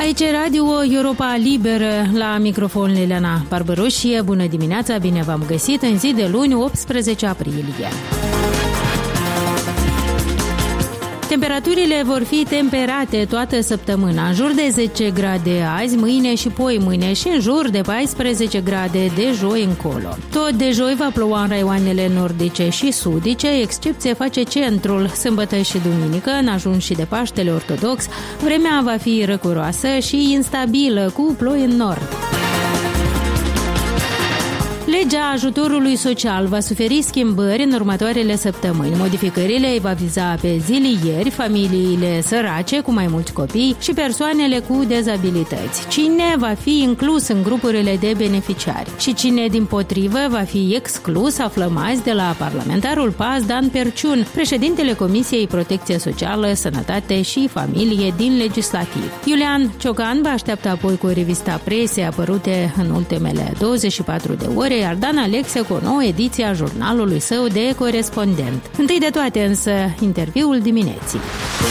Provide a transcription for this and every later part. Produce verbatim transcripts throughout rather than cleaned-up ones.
Aici Radio Europa Liberă, la microfon Liliana Barbărușie. Bună dimineața, bine v-am găsit în zi de luni, optsprezece aprilie. Temperaturile vor fi temperate toată săptămâna, în jur de zece grade azi, mâine și poi mâine și în jur de paisprezece grade de joi încolo. Tot de joi va ploua în raioanele nordice și sudice, excepție face centrul. Sâmbătă și duminică, în ajun și de Paștele Ortodox, vremea va fi răcuroasă și instabilă, cu ploi în nord. Legea ajutorului social va suferi schimbări în următoarele săptămâni. Modificările îi va viza pe zilieri, familiile sărace cu mai mulți copii și persoanele cu dezabilități. Cine va fi inclus în grupurile de beneficiari și cine dimpotrivă va fi exclus, aflăm azi de la parlamentarul P A S Dan Perciun, președintele Comisiei Protecție Socială, Sănătate și Familie din Legislativ. Iulian Ciocan vă așteaptă apoi cu revista presei apărute în ultimele douăzeci și patru de ore, iar Dan Alexe cu o nouă ediție a jurnalului său de corespondent. Întâi de toate însă, interviul dimineții.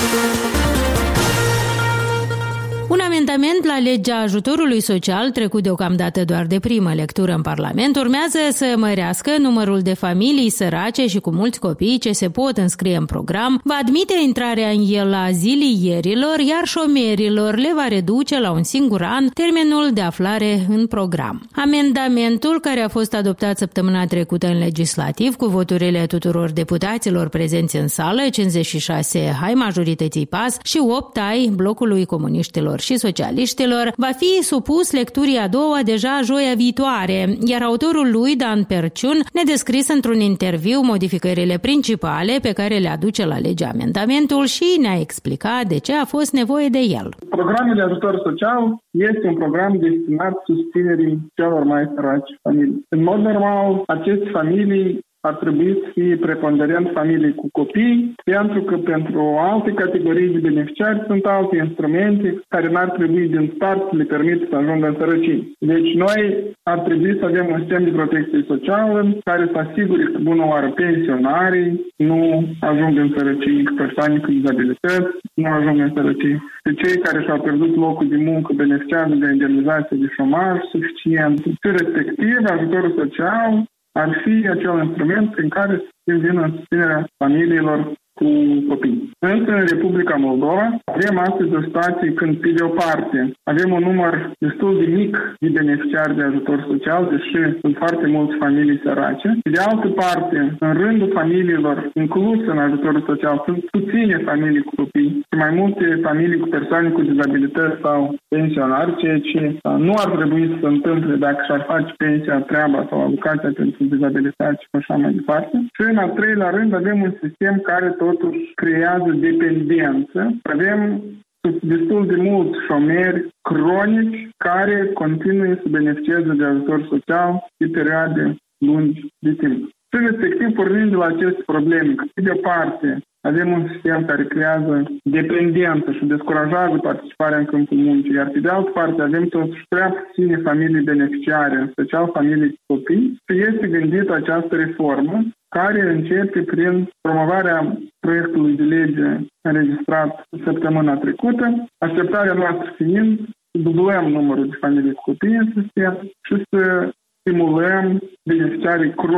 Un amendament la legea ajutorului social, trecut deocamdată doar de primă lectură în Parlament, urmează să mărească numărul de familii sărace și cu mulți copii ce se pot înscrie în program, va admite intrarea în el a zilierilor, iar șomerilor le va reduce la un singur an termenul de aflare în program. Amendamentul, care a fost adoptat săptămâna trecută în legislativ cu voturile tuturor deputaților prezenți în sală, cincizeci și șase ai majorității P A S și opt ai blocului comuniștilor și socialiștilor, va fi supus lecturii a doua deja joia viitoare, iar autorul lui, Dan Perciun, ne descris într-un interviu modificările principale pe care le aduce la lege amendamentul și ne-a explicat de ce a fost nevoie de el. Programul de ajutor social este un program destinat susținerii celor mai săraci familii. În mod normal, aceste familii ar trebui să fie preponderent familii cu copii, pentru că pentru alte categorii de beneficiari sunt alte instrumente care n-ar trebui din start să le permit să ajungă în sărăcie. Deci noi ar trebui să avem un sistem de protecție socială care să asigure că bună oară pensionarii nu ajung în sărăcie, că persoane cu dizabilități nu ajung în sărăcie, că cei care și-au pierdut locul de muncă beneficiază de indemnizație de șomaj suficient. Și respectiv, ajutorul social ar fi acel instrument prin care să vină în susținerea familiilor cu copii. Însă, în Republica Moldova, avem astăzi o situație când, pe de o parte, avem un număr destul de mic de beneficiari de ajutor social, deși sunt foarte multe familii sărace. Pe de altă parte, în rândul familiilor incluse în ajutorul social, sunt puține familii cu copii și mai multe familii cu persoane cu dizabilități sau pensionari, ceea ce nu ar trebui să se întâmple dacă și-ar face pensia, treaba sau alocația pentru dizabilitate și așa mai departe. Și în al treilea rând, avem un sistem care totuși creează dependență. Avem destul de mulți șomeri cronici care continuă să beneficieze de ajutor social pe perioade lungi de timp. Și respectiv pornind de la aceste probleme, că pe de o parte avem un sistem care creează dependență și descurajează participarea în câmpul muncii, iar pe de altă parte avem totuși prea puține familii beneficiare, în special familii cu copii, și este gândită această reformă care începe prin promovarea proiectului de lege înregistrat săptămâna trecută, așteptarea noastră fiind să dublăm numărul de familii cu copii în sistem și să stimulăm beneficiarii